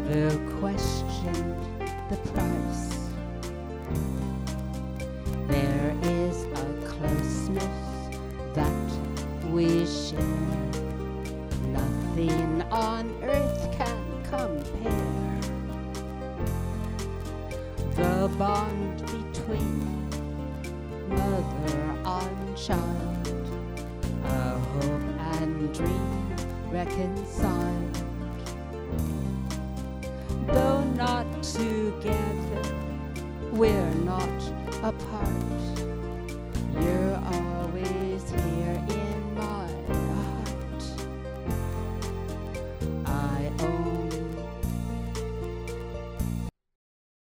never questioned the price. There is a closeness that we share. Nothing on earth can compare. The bond between mother and child, a hope and dream reconciled. Though not together, we're not apart.